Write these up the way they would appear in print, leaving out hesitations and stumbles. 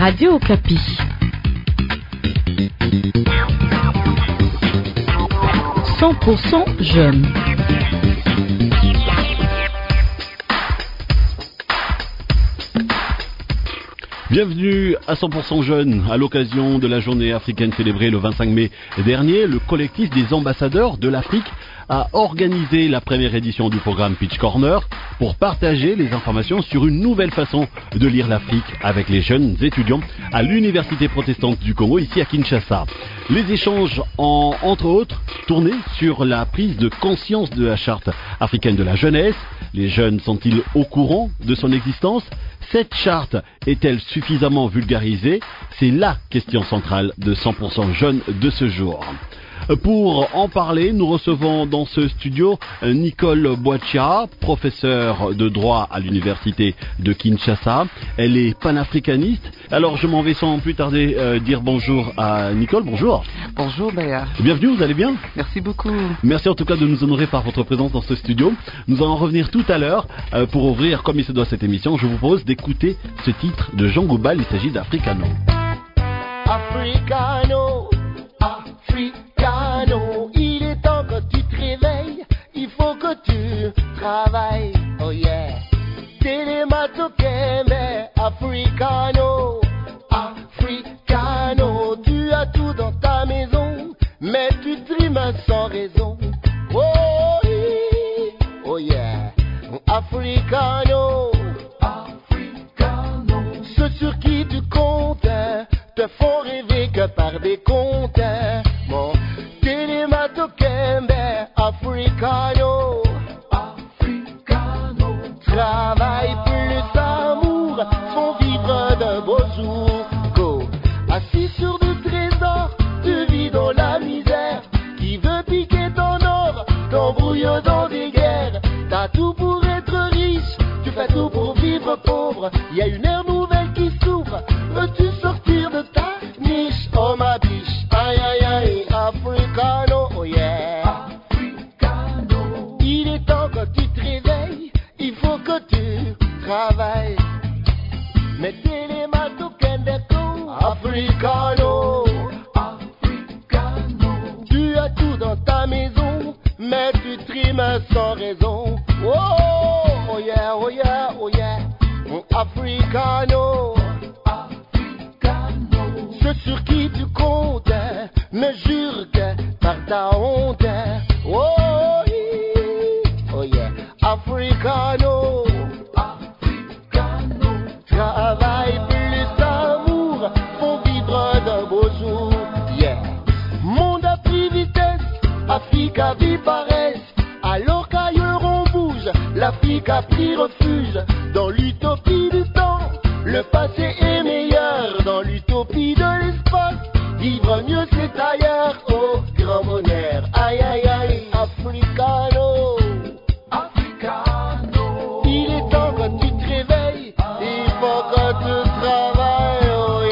Radio Okapi. 100% jeunes. Bienvenue à 100% jeunes. À l'occasion de la journée africaine célébrée le 25 mai dernier, le collectif des ambassadeurs de l'Afrique a organisé la première édition du programme Pitch Corner pour partager les informations sur une nouvelle façon de lire l'Afrique avec les jeunes étudiants à l'Université protestante du Congo, ici à Kinshasa. Les échanges ont, entre autres, tourné sur la prise de conscience de la charte africaine de la jeunesse. Les jeunes sont-ils au courant de son existence ? Cette charte est-elle suffisamment vulgarisée ? C'est la question centrale de 100% jeunes de ce jour. Pour en parler, nous recevons dans ce studio Nicole Boachia, professeure de droit à l'université de Kinshasa. Elle est panafricaniste. Alors je m'en vais sans plus tarder dire bonjour à Nicole. Bonjour. Bonjour Béa. Bienvenue, vous allez bien ? Merci beaucoup. Merci en tout cas de nous honorer par votre présence dans ce studio. Nous allons revenir tout à l'heure pour ouvrir comme il se doit cette émission. Je vous propose d'écouter ce titre de Jean Goubal. Il s'agit d'Africano. Africano, Africano, il est temps que tu te réveilles, il faut que tu travailles, oh yeah. Télémato Kembe, Africano, Africano, tu as tout dans ta maison, mais tu trimes sans raison, oh oui, oh yeah. Africano, Africano, ceux sur qui tu comptes te font rêver que par des comptes. Mon télémato Kembe, Africano, Africano, travail plus amour, font vivre de beaux jours. Go, assis sur du trésor, tu vis dans la misère. Qui veut piquer ton or, t'embrouille dans des guerres. T'as tout pour être riche, tu fais tout pour vivre pauvre. Y a une ère nouvelle qui s'ouvre, veux-tu sortir de ta niche? Oh ma biche, aïe aïe aïe, Africano, oh yeah. Africano, il est temps que tu te réveilles, il faut que tu travailles. Mettez les matos Kendeko, Africano, Africano, tu as tout dans ta maison, mais tu trimes sans raison. Oh, oh yeah, oh yeah, oh yeah, Africano. Ceux sur qui tu comptes me jure que par ta honte. Oh, oh yeah, Africano, Africano, travail plus amour, font vivre de beaux jours. Yeah, monde a pris vitesse, Afrique a vu paresse, alors qu'ailleurs on bouge, l'Afrique a pris refuge dans l'utopie du temps. Le passé est meilleur dans l'utopie de l'espace. Vivre mieux c'est ailleurs, oh grand bonheur. Aïe aïe aïe, Africano, Africano, il est temps que tu te réveilles, il faut que tu travailles, oh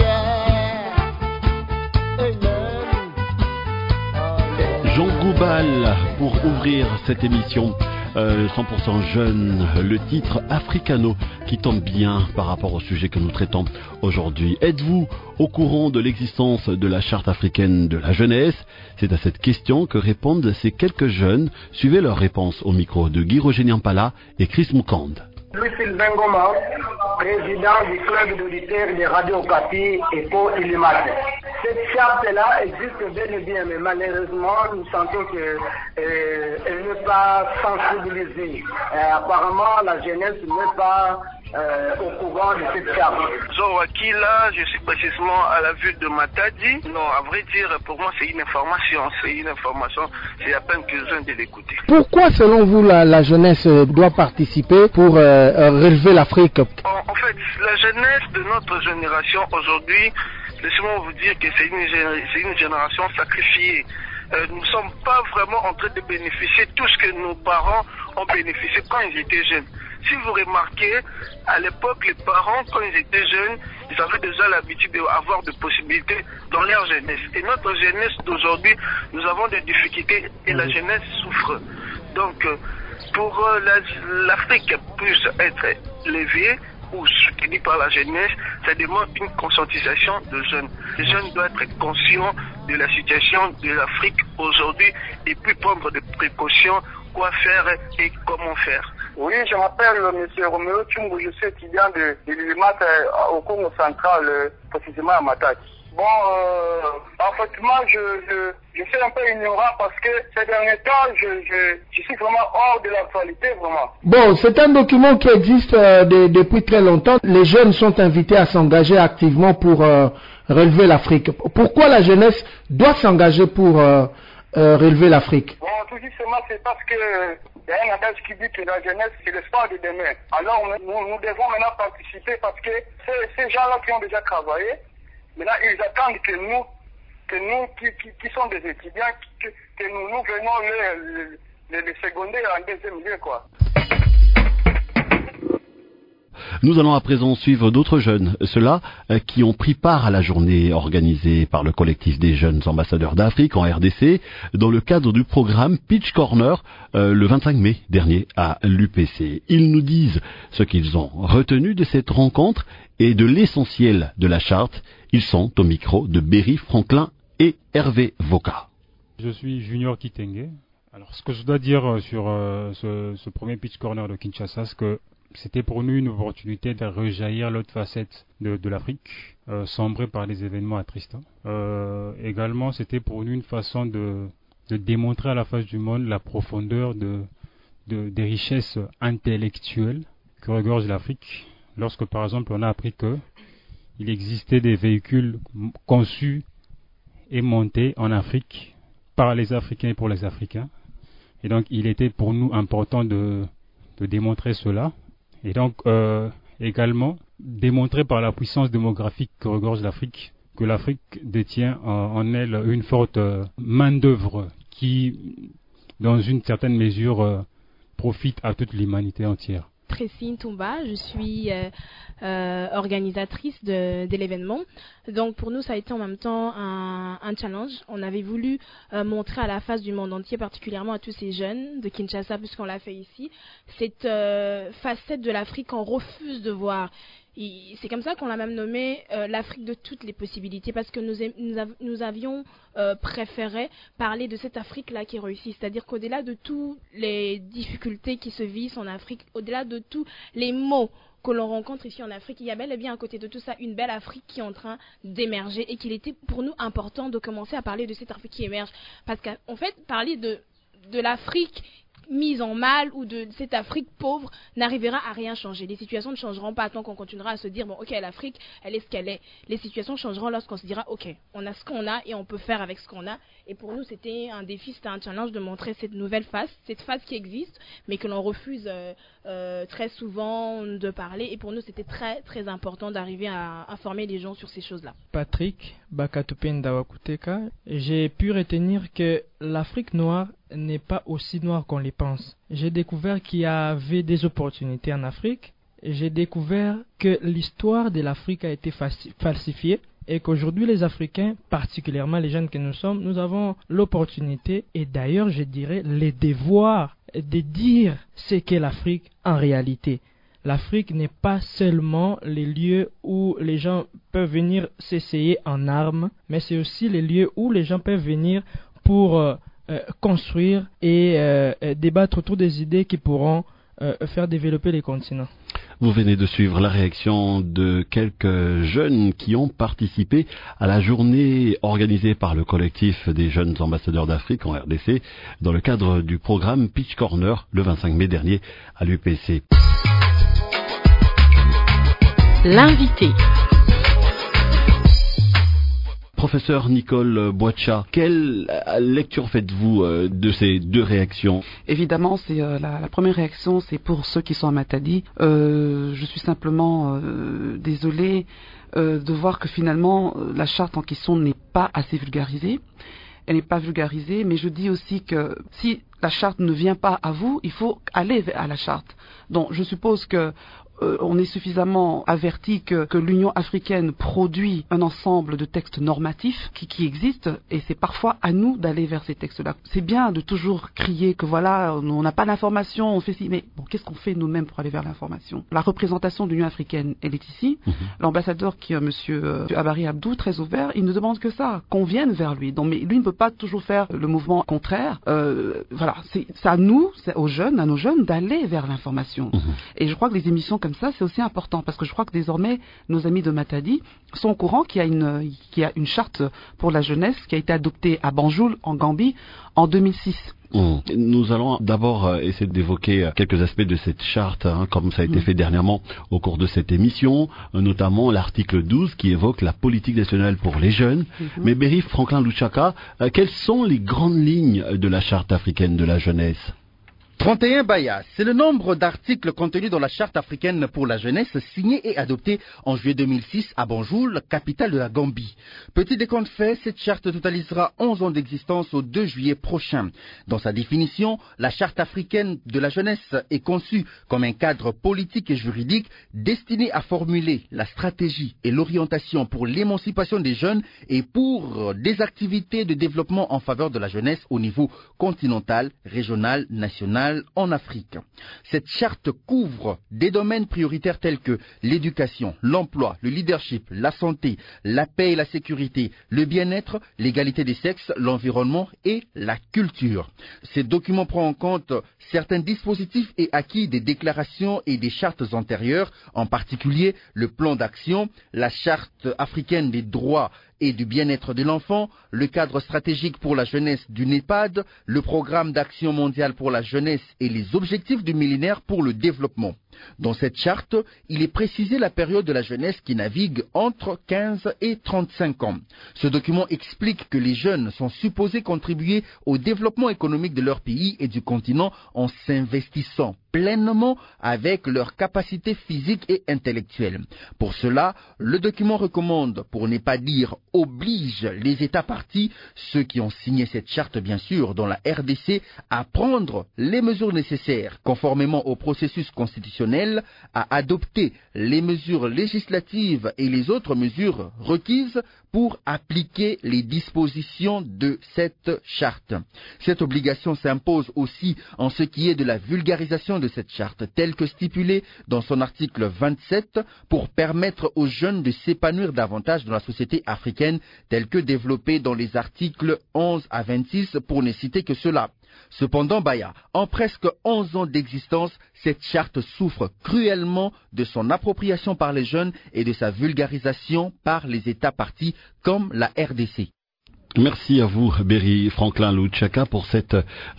yeah. Jean Goubal pour ouvrir cette émission 100% jeune, le titre Africano qui tombe bien par rapport au sujet que nous traitons aujourd'hui. Êtes-vous au courant de l'existence de la charte africaine de la jeunesse? C'est à cette question que répondent ces quelques jeunes. Suivez leurs réponses au micro de Guy Roger Nyampala et Chris Moukande. Louis-Sylvain Goma, président du club d'auditeurs de Radio Okapi et pour Illimate. Cette charte-là existe bel et bien, mais malheureusement, nous sentons qu'elle n'est pas sensibilisée. Apparemment, la jeunesse n'est pas au courant de cette charte. Wakila, je suis précisément à la ville de Matadi. Non, à vrai dire, pour moi, c'est une information. C'est à peine besoin de l'écouter. Pourquoi, selon vous, la jeunesse doit participer pour relever l'Afrique? En fait, la jeunesse de notre génération aujourd'hui, laissez-moi vous dire que c'est une génération sacrifiée. Nous ne sommes pas vraiment en train de bénéficier de tout ce que nos parents ont bénéficié quand ils étaient jeunes. Si vous remarquez, à l'époque, les parents, quand ils étaient jeunes, ils avaient déjà l'habitude d'avoir des possibilités dans leur jeunesse. Et notre jeunesse d'aujourd'hui, nous avons des difficultés et la jeunesse souffre. Donc, pour l'Afrique puisse être levée, ou soutenue par la jeunesse, ça demande une conscientisation de jeunes. Les jeunes doivent être conscients de la situation de l'Afrique aujourd'hui et puis prendre des précautions, quoi faire et comment faire. Oui, je m'appelle M. Roméo Tchungu, je suis étudiant de l'UMAT au Congo central, précisément à Matadi. Bon, en fait, moi, je suis un peu ignorant parce que ces derniers temps, je suis vraiment hors de l'actualité, vraiment. Bon, c'est un document qui existe depuis très longtemps. Les jeunes sont invités à s'engager activement pour relever l'Afrique. Pourquoi la jeunesse doit s'engager pour relever l'Afrique? Bon, tout justement, c'est parce que il y a un adage qui dit que la jeunesse, c'est l'espoir de demain. Alors, nous devons maintenant participer parce que ces gens-là qui ont déjà travaillé, maintenant, ils attendent que nous qui sommes des étudiants, que nous venons les seconder en deuxième lieu, quoi. Nous allons à présent suivre d'autres jeunes, ceux-là qui ont pris part à la journée organisée par le collectif des jeunes ambassadeurs d'Afrique en RDC dans le cadre du programme Pitch Corner le 25 mai dernier à l'UPC. Ils nous disent ce qu'ils ont retenu de cette rencontre et de l'essentiel de la charte. Ils sont au micro de Berry Franklin et Hervé Voka. Je suis Junior Kitenge. Alors ce que je dois dire sur ce premier Pitch Corner de Kinshasa, c'est que c'était pour nous une opportunité de rejaillir l'autre facette de l'Afrique, sombrée par des événements attristants. Également, c'était pour nous une façon de démontrer à la face du monde la profondeur des richesses intellectuelles que regorge l'Afrique. Lorsque, par exemple, on a appris qu'il existait des véhicules conçus et montés en Afrique par les Africains et pour les Africains. Et donc, il était pour nous important de démontrer cela. Et donc, également, démontrer par la puissance démographique que regorge l'Afrique, que l'Afrique détient en elle une forte main-d'œuvre qui, dans une certaine mesure, profite à toute l'humanité entière. Tracy Ntumba, je suis organisatrice de l'événement. Donc pour nous, ça a été en même temps un challenge. On avait voulu montrer à la face du monde entier, particulièrement à tous ces jeunes de Kinshasa, puisqu'on l'a fait ici, cette facette de l'Afrique qu'on refuse de voir. C'est comme ça qu'on l'a même nommé l'Afrique de toutes les possibilités, parce que nous avions préféré parler de cette Afrique-là qui réussit, c'est-à-dire qu'au-delà de toutes les difficultés qui se vivent en Afrique, au-delà de tous les maux que l'on rencontre ici en Afrique, il y a bel et bien à côté de tout ça une belle Afrique qui est en train d'émerger et qu'il était pour nous important de commencer à parler de cette Afrique qui émerge, parce qu'en fait, parler de l'Afrique mise en mal ou de cette Afrique pauvre n'arrivera à rien changer. Les situations ne changeront pas tant qu'on continuera à se dire bon ok, l'Afrique elle est ce qu'elle est. Les situations changeront lorsqu'on se dira ok, on a ce qu'on a et on peut faire avec ce qu'on a. Et pour nous c'était un défi, c'était un challenge de montrer cette nouvelle face, cette face qui existe mais que l'on refuse très souvent de parler. Et pour nous c'était très très important d'arriver à informer les gens sur ces choses-là. Patrick Bakatupenda Wakuteka, j'ai pu retenir que l'Afrique noire n'est pas aussi noire qu'on les pense. J'ai découvert qu'il y avait des opportunités en Afrique. J'ai découvert que l'histoire de l'Afrique a été falsifiée et qu'aujourd'hui les Africains, particulièrement les jeunes que nous sommes, nous avons l'opportunité et d'ailleurs je dirais le devoir de dire ce qu'est l'Afrique en réalité. L'Afrique n'est pas seulement les lieux où les gens peuvent venir s'essayer en armes, mais c'est aussi les lieux où les gens peuvent venir pour construire et débattre autour des idées qui pourront faire développer les continents. Vous venez de suivre la réaction de quelques jeunes qui ont participé à la journée organisée par le collectif des jeunes ambassadeurs d'Afrique en RDC dans le cadre du programme Pitch Corner le 25 mai dernier à l'UPC. L'invité. Professeur Nicole Boitcha, quelle lecture faites-vous de ces deux réactions? Évidemment, c'est la première réaction, c'est pour ceux qui sont à Matadi. Je suis simplement désolée de voir que finalement la charte en question n'est pas assez vulgarisée. Elle n'est pas vulgarisée, mais je dis aussi que si la charte ne vient pas à vous, il faut aller à la charte. Donc je suppose que on est suffisamment averti que l'Union africaine produit un ensemble de textes normatifs qui existent, et c'est parfois à nous d'aller vers ces textes-là. C'est bien de toujours crier que voilà, on n'a pas d'information, on fait ci, mais bon, qu'est-ce qu'on fait nous-mêmes pour aller vers l'information? La représentation de l'Union africaine, elle est ici. L'ambassadeur qui est monsieur Abari Abdou, très ouvert, il ne demande que ça, qu'on vienne vers lui. Donc, mais lui ne peut pas toujours faire le mouvement contraire. Voilà, c'est à nous, c'est aux jeunes, à nos jeunes, d'aller vers l'information. Et je crois que les émissions comme ça, c'est aussi important, parce que je crois que désormais, nos amis de Matadi sont au courant qu'il y a une charte pour la jeunesse qui a été adoptée à Banjul, en Gambie, en 2006. Nous allons d'abord essayer d'évoquer quelques aspects de cette charte, comme ça a été fait dernièrement au cours de cette émission, notamment l'article 12 qui évoque la politique nationale pour les jeunes. Mais Berry Franklin Luchaka, quelles sont les grandes lignes de la charte africaine de la jeunesse? 31 Baya, c'est le nombre d'articles contenus dans la Charte africaine pour la jeunesse signée et adoptée en juillet 2006 à Banjul, capitale de la Gambie. Petit décompte fait, cette charte totalisera 11 ans d'existence au 2 juillet prochain. Dans sa définition, la Charte africaine de la jeunesse est conçue comme un cadre politique et juridique destiné à formuler la stratégie et l'orientation pour l'émancipation des jeunes et pour des activités de développement en faveur de la jeunesse au niveau continental, régional, national, en Afrique. Cette charte couvre des domaines prioritaires tels que l'éducation, l'emploi, le leadership, la santé, la paix et la sécurité, le bien-être, l'égalité des sexes, l'environnement et la culture. Ces documents prennent en compte certains dispositifs et acquis des déclarations et des chartes antérieures, en particulier le plan d'action, la charte africaine des droits et du bien-être de l'enfant, le cadre stratégique pour la jeunesse du NEPAD, le programme d'action mondiale pour la jeunesse et les objectifs du millénaire pour le développement. Dans cette charte, il est précisé la période de la jeunesse qui navigue entre 15 et 35 ans. Ce document explique que les jeunes sont supposés contribuer au développement économique de leur pays et du continent en s'investissant pleinement avec leurs capacités physiques et intellectuelles. Pour cela, le document recommande, pour ne pas dire oblige, les États partis, ceux qui ont signé cette charte bien sûr dans la RDC, à prendre les mesures nécessaires, conformément au processus constitutionnel, à adopter les mesures législatives et les autres mesures requises pour appliquer les dispositions de cette charte. Cette obligation s'impose aussi en ce qui est de la vulgarisation de cette charte, telle que stipulée dans son article 27, pour permettre aux jeunes de s'épanouir davantage dans la société africaine, telle que développée dans les articles 11 à 26, pour ne citer que cela. Cependant, Baya, en presque 11 ans d'existence, cette charte souffre cruellement de son appropriation par les jeunes et de sa vulgarisation par les États partis comme la RDC. Merci à vous, Berry Franklin Luchaka, pour cette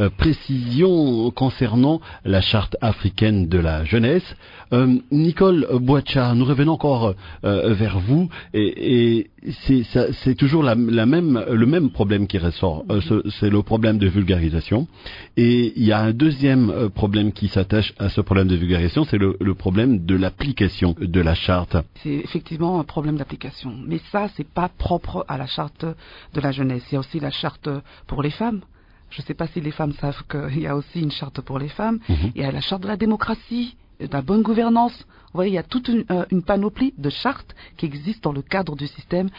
précision concernant la charte africaine de la jeunesse. Nicole Boacha, nous revenons encore vers vous, et c'est toujours le même problème qui ressort. C'est le problème de vulgarisation. Et il y a un deuxième problème qui s'attache à ce problème de vulgarisation, c'est le problème de l'application de la charte. C'est effectivement un problème d'application. Mais ça, c'est pas propre à la charte de la jeunesse. Il y a aussi la charte pour les femmes. Je ne sais pas si les femmes savent qu'il y a aussi une charte pour les femmes. Il y a la charte de la démocratie, de la bonne gouvernance. Vous voyez, il y a toute une panoplie de chartes qui existent dans le cadre du système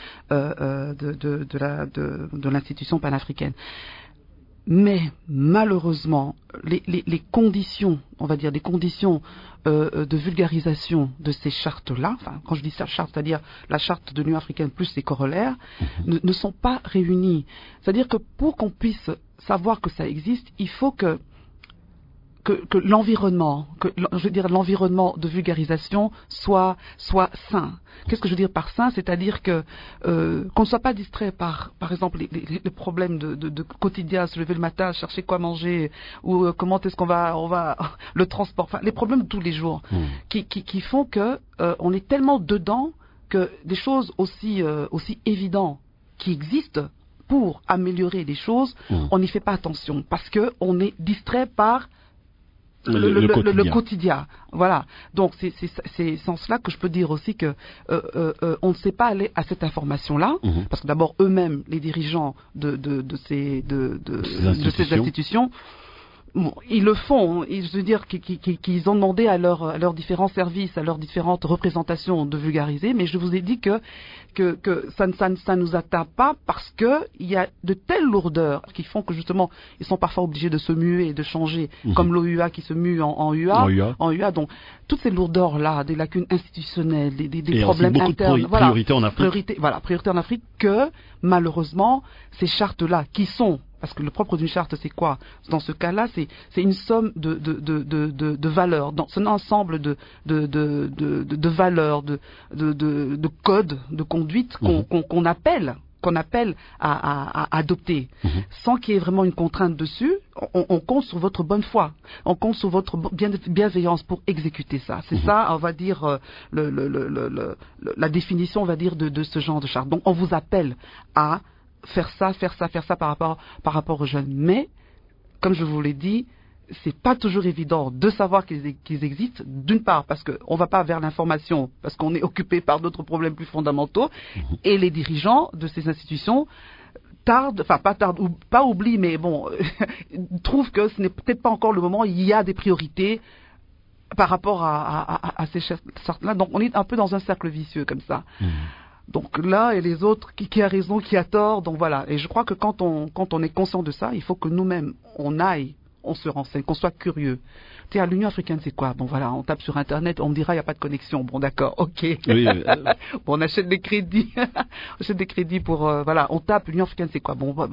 de l'institution panafricaine. Mais malheureusement, les conditions, on va dire des conditions de vulgarisation de ces chartes-là, enfin quand je dis ça, charte, c'est-à-dire la charte de l'Union africaine plus ses corollaires, ne sont pas réunies. C'est-à-dire que pour qu'on puisse savoir que ça existe, il faut que l'environnement, l'environnement de vulgarisation soit sain. Qu'est-ce que je veux dire par sain? C'est-à-dire que qu'on ne soit pas distrait par exemple les problèmes de quotidien, se lever le matin, chercher quoi manger, ou comment est-ce qu'on va le transport, enfin les problèmes de tous les jours, qui font que on est tellement dedans que des choses aussi évidentes qui existent pour améliorer les choses, on n'y fait pas attention parce que on est distrait par le quotidien. Voilà. Donc c'est sans cela que je peux dire aussi que on ne sait pas aller à cette information-là, parce que d'abord eux-mêmes, les dirigeants de ces institutions Bon, ils le font. Je veux dire qu'ils ont demandé à leurs différents services, à leurs différentes représentations de vulgariser, mais je vous ai dit que ça nous atteint pas parce que il y a de telles lourdeurs qui font que justement ils sont parfois obligés de se muer et de changer, comme l'OUA qui se mue en UA. Donc toutes ces lourdeurs là, des lacunes institutionnelles, des problèmes internes, priorité en Afrique. Priorité en Afrique, que malheureusement ces chartes là qui sont, parce que le propre d'une charte, c'est quoi? Dans ce cas-là, c'est une somme de valeurs, c'est un ensemble de valeurs, de codes, de conduite qu'on appelle à adopter, sans qu'il y ait vraiment une contrainte dessus. On compte sur votre bonne foi, on compte sur votre bienveillance pour exécuter ça. C'est ça, on va dire, la définition, on va dire, de ce genre de charte. Donc, on vous appelle à faire ça par rapport aux jeunes. Mais, comme je vous l'ai dit, c'est pas toujours évident de savoir qu'ils existent, d'une part parce qu'on va pas vers l'information, parce qu'on est occupé par d'autres problèmes plus fondamentaux, et les dirigeants de ces institutions oublient, mais bon, trouvent que ce n'est peut-être pas encore le moment, il y a des priorités par rapport à ces chartes-là. Donc on est un peu dans un cercle vicieux comme ça. Donc là, et les autres, qui a raison, qui a tort, donc voilà. Et je crois que quand on est conscient de ça, il faut que nous-mêmes, on se renseigne, qu'on soit curieux. Tiens, l'Union africaine, c'est quoi? Bon, voilà, on tape sur Internet, on me dira, il n'y a pas de connexion. Bon, d'accord, ok. Oui, bon, on achète des crédits. On achète des crédits pour, voilà, on tape, l'Union africaine, c'est quoi? Bon,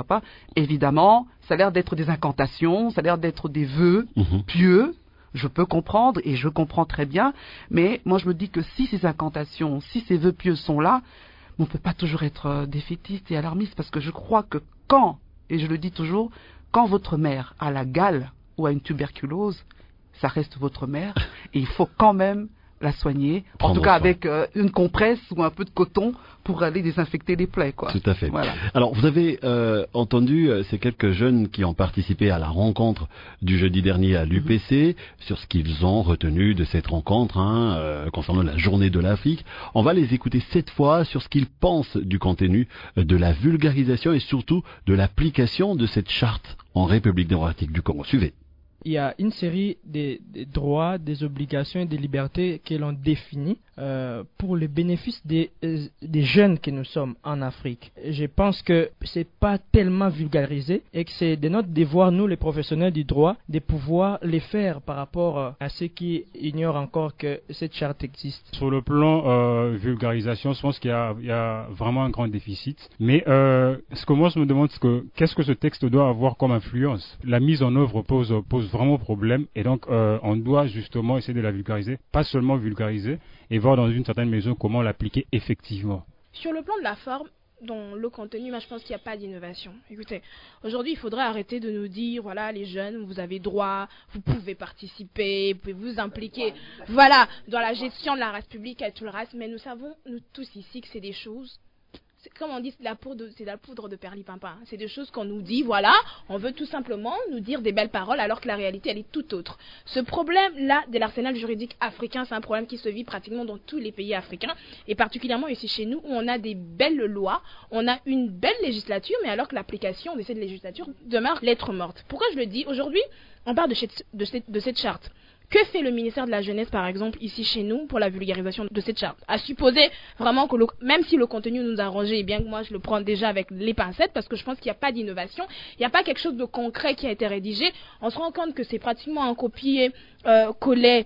évidemment, ça a l'air d'être des incantations, ça a l'air d'être des vœux pieux. Je peux comprendre, et je comprends très bien, mais moi, je me dis que si ces incantations, si ces vœux pieux sont là, on ne peut pas toujours être défaitiste et alarmiste, parce que je crois que et je le dis toujours, quand votre mère a la gale ou a une tuberculose, ça reste votre mère et il faut quand même la soigner, en tout cas avec une compresse ou un peu de coton pour aller désinfecter les plaies, quoi. Tout à fait. Voilà. Alors, vous avez entendu ces quelques jeunes qui ont participé à la rencontre du jeudi dernier à l'UPC, sur ce qu'ils ont retenu de cette rencontre concernant la journée de l'Afrique. On va les écouter cette fois sur ce qu'ils pensent du contenu de la vulgarisation et surtout de l'application de cette charte en République démocratique du Congo. Suivez. Il y a une série des droits, des obligations et des libertés que l'on définit pour le bénéfice des jeunes que nous sommes en Afrique. Je pense que c'est pas tellement vulgarisé et que c'est de notre devoir, nous les professionnels du droit, de pouvoir les faire par rapport à ceux qui ignorent encore que cette charte existe. Sur le plan vulgarisation, je pense qu'il y a vraiment un grand déficit. Mais ce que moi je me demande, c'est qu'est-ce que ce texte doit avoir comme influence? La mise en œuvre pose vraiment problème, et donc on doit justement essayer de la vulgariser, pas seulement vulgariser, et voir dans une certaine mesure comment l'appliquer effectivement. Sur le plan de la forme, dans le contenu, moi je pense qu'il n'y a pas d'innovation. Écoutez, aujourd'hui il faudrait arrêter de nous dire, voilà les jeunes, vous avez droit, vous pouvez participer, vous pouvez vous impliquer, voilà, dans la gestion de la race publique et tout le reste, mais nous savons, nous tous ici, que c'est des choses, comme on dit, c'est de la poudre de perlipimpin. C'est des choses qu'on nous dit, voilà, on veut tout simplement nous dire des belles paroles alors que la réalité, elle est tout autre. Ce problème-là de l'arsenal juridique africain, c'est un problème qui se vit pratiquement dans tous les pays africains, et particulièrement ici chez nous, où on a des belles lois, on a une belle législature, mais alors que l'application de cette législature demeure lettre morte. Pourquoi je le dis? Aujourd'hui, on parle de cette charte. Que fait le ministère de la Jeunesse, par exemple, ici chez nous, pour la vulgarisation de cette charte? À supposer vraiment que, même si le contenu nous a arrangé, et bien que moi je le prends déjà avec les pincettes, parce que je pense qu'il n'y a pas d'innovation, il n'y a pas quelque chose de concret qui a été rédigé, on se rend compte que c'est pratiquement un copier-coller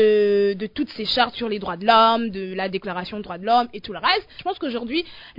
de toutes ces chartes sur les droits de l'homme, de la déclaration des droits de l'homme et tout le reste. Je pense qu'aujourd'hui,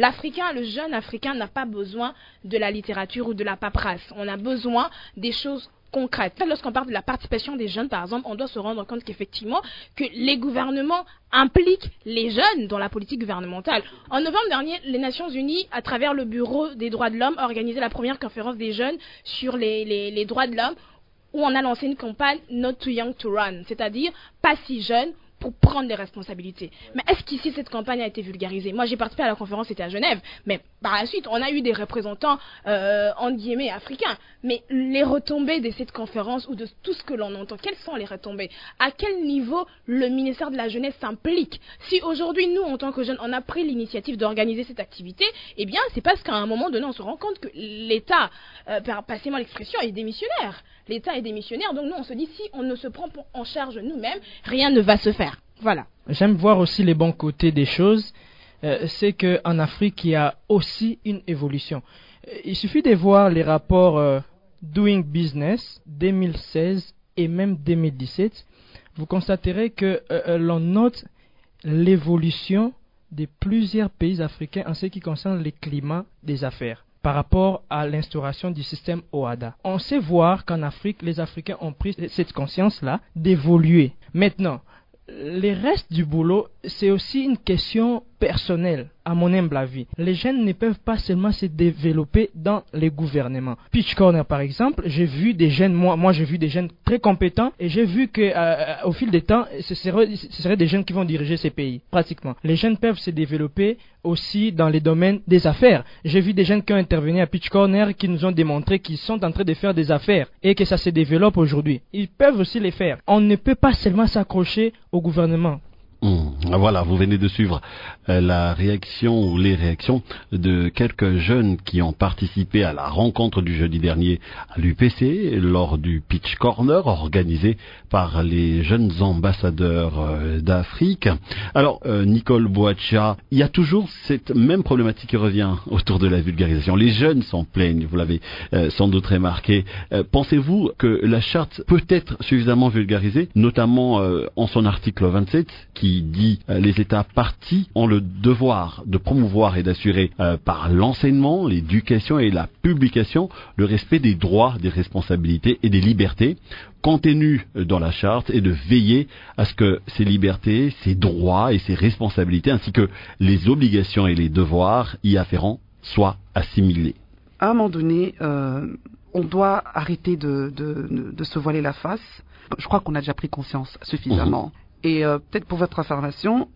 le jeune africain n'a pas besoin de la littérature ou de la paperasse. On a besoin des choses concrètes. Lorsqu'on parle de la participation des jeunes, par exemple, on doit se rendre compte qu'effectivement, que les gouvernements impliquent les jeunes dans la politique gouvernementale. En novembre dernier, les Nations Unies, à travers le Bureau des droits de l'homme, ont organisé la première conférence des jeunes sur les droits de l'homme, où on a lancé une campagne Not Too Young to Run, c'est-à-dire pas si jeune pour prendre des responsabilités. Mais est-ce qu'ici, cette campagne a été vulgarisée? Moi, j'ai participé à la conférence, c'était à Genève, mais par la suite, on a eu des représentants, entre guillemets, africains. Mais les retombées de cette conférence ou de tout ce que l'on entend, quelles sont les retombées? À quel niveau le ministère de la Jeunesse s'implique? Si aujourd'hui, nous, en tant que jeunes, on a pris l'initiative d'organiser cette activité, eh bien, c'est parce qu'à un moment donné, on se rend compte que l'État, passez-moi l'expression, est démissionnaire. L'État est démissionnaire, donc nous, on se dit, si on ne se prend en charge nous-mêmes, rien ne va se faire. Voilà. J'aime voir aussi les bons côtés des choses. C'est qu'en Afrique, il y a aussi une évolution. Il suffit de voir les rapports Doing Business 2016 et même 2017. Vous constaterez que l'on note l'évolution de plusieurs pays africains en ce qui concerne le climat des affaires par rapport à l'instauration du système OHADA. On sait voir qu'en Afrique, les Africains ont pris cette conscience-là d'évoluer. Maintenant, le reste du boulot, c'est aussi une question personnelle, à mon humble avis. Les jeunes ne peuvent pas seulement se développer dans les gouvernements. Pitch Corner, par exemple, j'ai vu des jeunes, moi j'ai vu des jeunes très compétents, et j'ai vu que au fil des temps, ce seraient des jeunes qui vont diriger ces pays, pratiquement. Les jeunes peuvent se développer aussi dans les domaines des affaires. J'ai vu des jeunes qui ont intervenu à Pitch Corner qui nous ont démontré qu'ils sont en train de faire des affaires et que ça se développe aujourd'hui. Ils peuvent aussi les faire. On ne peut pas seulement s'accrocher au gouvernement. Voilà, vous venez de suivre la réaction ou les réactions de quelques jeunes qui ont participé à la rencontre du jeudi dernier à l'UPC lors du Pitch Corner organisé par les jeunes ambassadeurs d'Afrique. Alors, Nicole Boacha, il y a toujours cette même problématique qui revient autour de la vulgarisation. Les jeunes s'en plaignent, vous l'avez sans doute remarqué. Pensez-vous que la charte peut être suffisamment vulgarisée, notamment en son article 27 qui dit les États partis ont le devoir de promouvoir et d'assurer par l'enseignement, l'éducation et la publication le respect des droits, des responsabilités et des libertés contenus dans la charte et de veiller à ce que ces libertés, ces droits et ces responsabilités ainsi que les obligations et les devoirs y afférents soient assimilés. À un moment donné, on doit arrêter de se voiler la face. Je crois qu'on a déjà pris conscience suffisamment. Et peut-être pour votre information,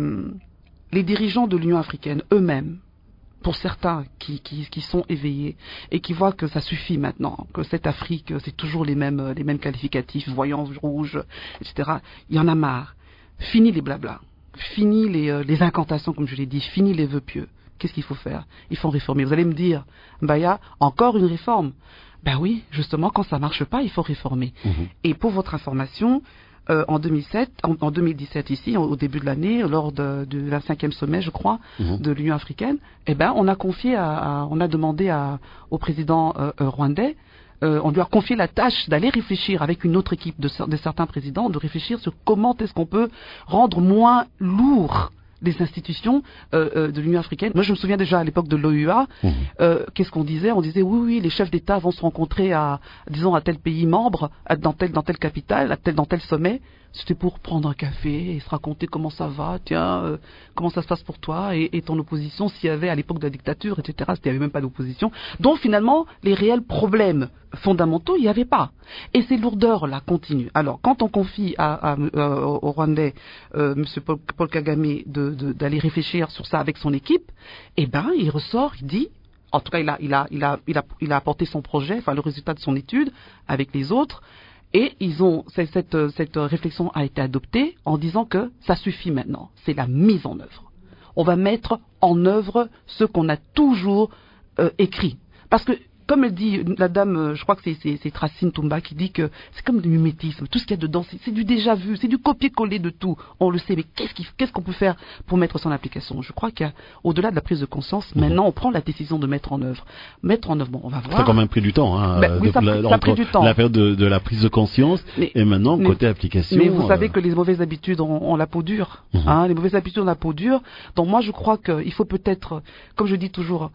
les dirigeants de l'Union africaine eux-mêmes, pour certains qui sont éveillés et qui voient que ça suffit maintenant, que cette Afrique, c'est toujours les mêmes qualificatifs, voyants, rouges, etc. Il y en a marre. Fini les blablas, fini les incantations, comme je l'ai dit, fini les vœux pieux. Qu'est-ce qu'il faut faire? Il faut réformer. Vous allez me dire, Mbaya, encore une réforme? Ben oui, justement, quand ça marche pas, il faut réformer. Et pour votre information, en 2017 ici, au début de l'année, lors du 25e sommet, je crois, de l'Union africaine, on a demandé au président rwandais, on lui a confié la tâche d'aller réfléchir avec une autre équipe de certains présidents, de réfléchir sur comment est-ce qu'on peut rendre moins lourd des institutions de l'Union africaine. Moi, je me souviens déjà à l'époque de l'OUA, qu'est-ce qu'on disait? On disait oui, les chefs d'État vont se rencontrer à tel pays membre, dans telle capitale, dans tel sommet. C'était pour prendre un café et se raconter comment ça va, tiens, comment ça se passe pour toi et ton opposition, s'il y avait à l'époque de la dictature, etc. Il n'y avait même pas d'opposition. Donc finalement, les réels problèmes fondamentaux, il n'y avait pas. Et ces lourdeurs-là continuent. Alors, quand on confie au Rwandais, M. Paul Kagame, d'aller réfléchir sur ça avec son équipe, il ressort, il dit, en tout cas, il a apporté son projet, enfin le résultat de son étude avec les autres. Et cette réflexion a été adoptée en disant que ça suffit maintenant. C'est la mise en œuvre. On va mettre en œuvre ce qu'on a toujours écrit. Parce que, comme elle dit la dame, je crois que c'est Tracine Toumba qui dit que c'est comme du mimétisme. Tout ce qu'il y a dedans, c'est du déjà vu, c'est du copier-coller de tout. On le sait, mais qu'est-ce qu'on peut faire pour mettre ça en application? Je crois qu'au-delà de la prise de conscience, maintenant on prend la décision de mettre en œuvre. Bon, on va voir. Ça a quand même pris du temps. Oui, ça a pris du temps. La période de la prise de conscience et maintenant côté application. Mais vous savez que les mauvaises habitudes ont la peau dure. Les mauvaises habitudes ont la peau dure. Donc moi je crois qu'il faut peut-être, comme je dis toujours,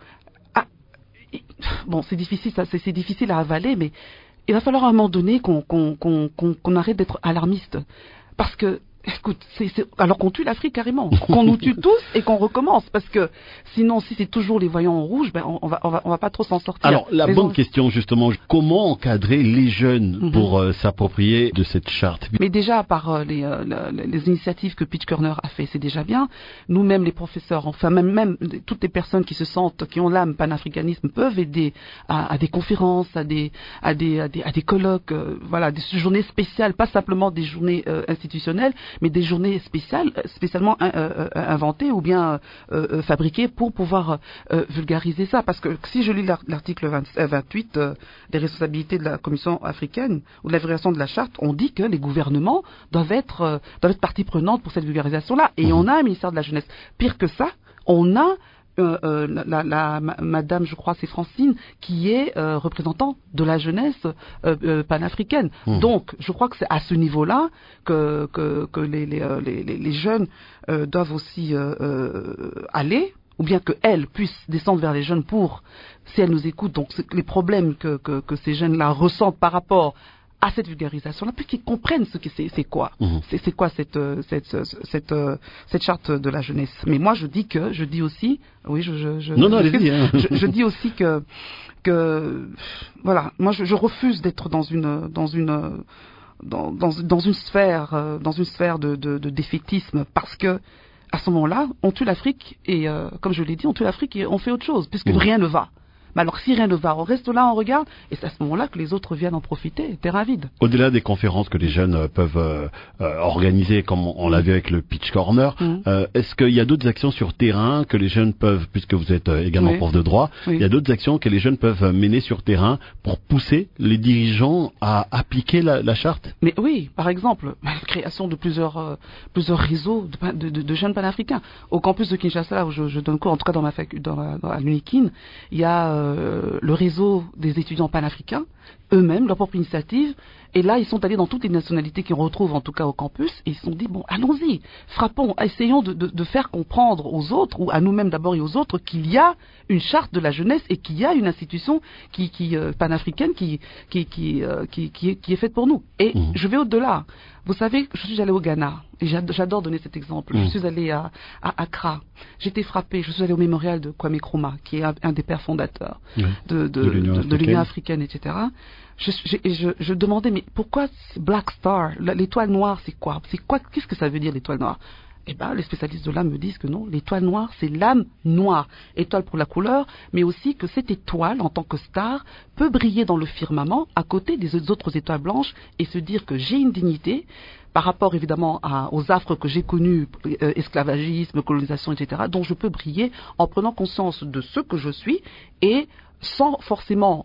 bon, c'est difficile à avaler, mais il va falloir à un moment donné qu'on arrête d'être alarmiste. Parce que Écoute, alors qu'on tue l'Afrique carrément, qu'on nous tue tous et qu'on recommence, parce que sinon, si c'est toujours les voyants en rouge, ben on va pas trop s'en sortir. Alors la bonne question justement, comment encadrer les jeunes pour s'approprier de cette charte? Mais déjà par les initiatives que Pitch Corner a fait, c'est déjà bien. Nous-mêmes les professeurs, enfin même toutes les personnes qui ont l'âme panafricanisme peuvent aider à des conférences, à des colloques, voilà, des journées spéciales, pas simplement des journées institutionnelles, mais des journées spécialement inventées ou bien fabriquées pour pouvoir vulgariser ça. Parce que si je lis l'article 28 des responsabilités de la Commission africaine ou de la vulgarisation de la charte, on dit que les gouvernements doivent être partie prenante pour cette vulgarisation-là. Et on a un ministère de la jeunesse. Pire que ça, on a madame, je crois, c'est Francine, qui est représentant de la jeunesse panafricaine. Donc, je crois que c'est à ce niveau-là que les jeunes doivent aussi aller, ou bien qu'elles puissent descendre vers les jeunes pour, si elles nous écoutent, donc les problèmes que ces jeunes-là ressentent par rapport à cette vulgarisation-là, puis qu'ils comprennent ce que c'est quoi. C'est quoi cette charte de la jeunesse. Mais moi, je dis aussi, oui, je dis aussi que voilà, moi, je refuse d'être dans une sphère de défaitisme, parce que à ce moment-là, on tue l'Afrique et, comme je l'ai dit, on tue l'Afrique et on fait autre chose, puisque rien ne va. Mais alors, si rien ne va, on reste là, on regarde, et c'est à ce moment-là que les autres viennent en profiter, terrain vide. Au-delà des conférences que les jeunes peuvent organiser, comme on l'a vu avec le Pitch Corner, est-ce qu'il y a d'autres actions sur terrain que les jeunes peuvent, puisque vous êtes également prof de droit, il y a d'autres actions que les jeunes peuvent mener sur terrain pour pousser les dirigeants à appliquer la charte? Mais oui, par exemple, la création de plusieurs réseaux de jeunes panafricains. Au campus de Kinshasa, où je donne cours, en tout cas à l'UNIKIN, il y a le réseau des étudiants panafricains, eux-mêmes, leur propre initiative, et là, ils sont allés dans toutes les nationalités qu'ils retrouvent, en tout cas au campus, et ils se sont dit, bon, allons-y, frappons, essayons de faire comprendre aux autres, ou à nous-mêmes d'abord et aux autres, qu'il y a une charte de la jeunesse et qu'il y a une institution panafricaine qui est faite pour nous. Et je vais au-delà. Vous savez, je suis allé au Ghana, et j'adore donner cet exemple. Je suis allé à Accra, j'étais frappé, je suis allé au mémorial de Kwame Nkrumah, qui est un des pères fondateurs de l'Union africaine, etc. Je demandais, mais pourquoi Black Star, l'étoile noire, c'est quoi? Qu'est-ce que ça veut dire, l'étoile noire? Eh ben, les spécialistes de l'âme me disent que non, l'étoile noire, c'est l'âme noire. Étoile pour la couleur, mais aussi que cette étoile, en tant que star, peut briller dans le firmament à côté des autres étoiles blanches et se dire que j'ai une dignité par rapport évidemment aux affres que j'ai connus, esclavagisme, colonisation, etc., dont je peux briller en prenant conscience de ce que je suis et sans forcément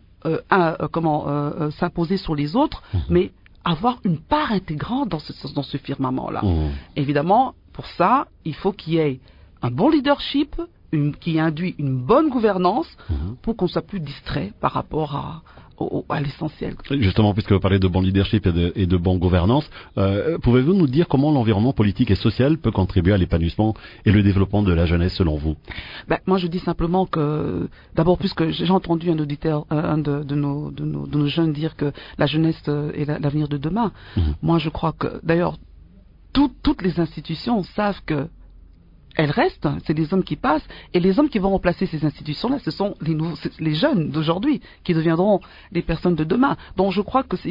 s'imposer sur les autres, mais avoir une part intégrante dans ce firmament-là. Évidemment, pour ça, il faut qu'il y ait un bon leadership, qui induit une bonne gouvernance, pour qu'on soit plus distrait par rapport à l'essentiel. Justement, puisque vous parlez de bon leadership et de bonne gouvernance, pouvez-vous nous dire comment l'environnement politique et social peut contribuer à l'épanouissement et le développement de la jeunesse selon vous? Moi, je dis simplement que, d'abord, puisque j'ai entendu un auditeur, un de nos jeunes dire que la jeunesse est l'avenir de demain. Moi, je crois que, d'ailleurs, toutes les institutions savent que elles restent, c'est les hommes qui passent, et les hommes qui vont remplacer ces institutions-là, ce sont les jeunes d'aujourd'hui qui deviendront les personnes de demain. Donc je crois que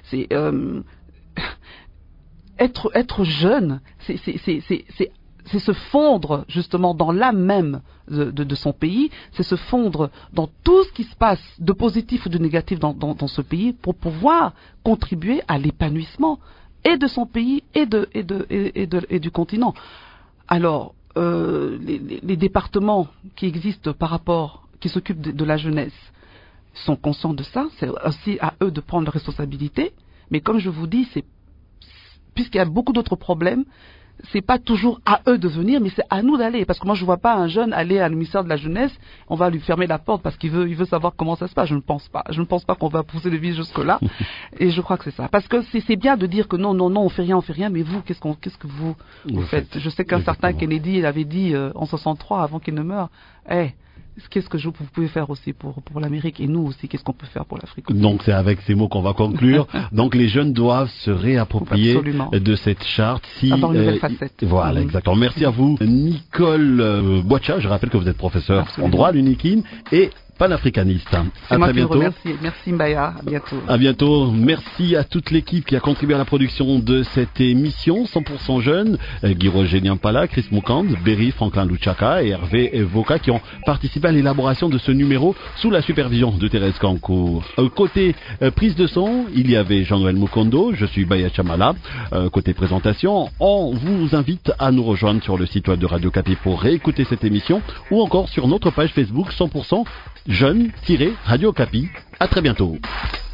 être jeune, c'est se fondre justement dans l'âme même de son pays, c'est se fondre dans tout ce qui se passe de positif ou de négatif dans ce pays pour pouvoir contribuer à l'épanouissement et de son pays et du continent. Alors, les départements qui existent qui s'occupent de la jeunesse sont conscients de ça, c'est aussi à eux de prendre leurs responsabilités, mais comme je vous dis, puisqu'il y a beaucoup d'autres problèmes, c'est pas toujours à eux de venir, mais c'est à nous d'aller, parce que moi je vois pas un jeune aller à le ministère de la jeunesse, on va lui fermer la porte parce qu'il veut savoir comment ça se passe. Je ne pense pas qu'on va pousser le vis jusque là, et je crois que c'est ça, parce que c'est bien de dire que non on fait rien, mais vous qu'est-ce que vous faites? Je sais qu'un certain Kennedy avait dit en 63 avant qu'il ne meure, qu'est-ce que vous pouvez faire aussi pour l'Amérique, et nous aussi, qu'est-ce qu'on peut faire pour l'Afrique aussi. Donc c'est avec ces mots qu'on va conclure. Donc les jeunes doivent se réapproprier de cette charte. Avoir une nouvelle facette. Voilà, exactement. Merci à vous, Nicole Boitcha. Je rappelle que vous êtes professeur en droit à l'UNIKIN et panafricaniste. C'est moi qui vous remercie. Merci Mbaya, à bientôt. À bientôt. Merci à toute l'équipe qui a contribué à la production de cette émission 100% jeune. Guiro Géniampala, Chris Moukand, Berry, Franklin Luchaka et Hervé Voka qui ont participé à l'élaboration de ce numéro sous la supervision de Thérèse Kankour. Côté prise de son, il y avait Jean-Noël Mukondo, je suis Baya Chamala. Côté présentation, on vous invite à nous rejoindre sur le site web de Radio Kapi pour réécouter cette émission ou encore sur notre page Facebook 100% Jeune-Radio Kapi. À très bientôt.